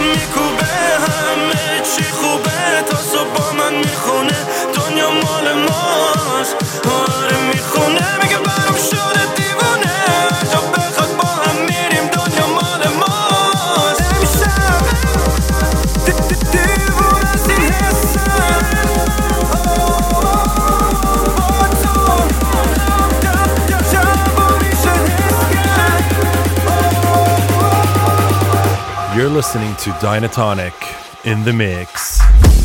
میکوبه همه چی خوبه تا صبح با من میخونه دنیا مال ماست آره میخونه میگه برام شده دیوونه تا بخواد با هم میریم دنیا مال ماست امشب دیوونه از این حسم با تو جوابیش حس کرد. You're listening to Dynatonic in the mix.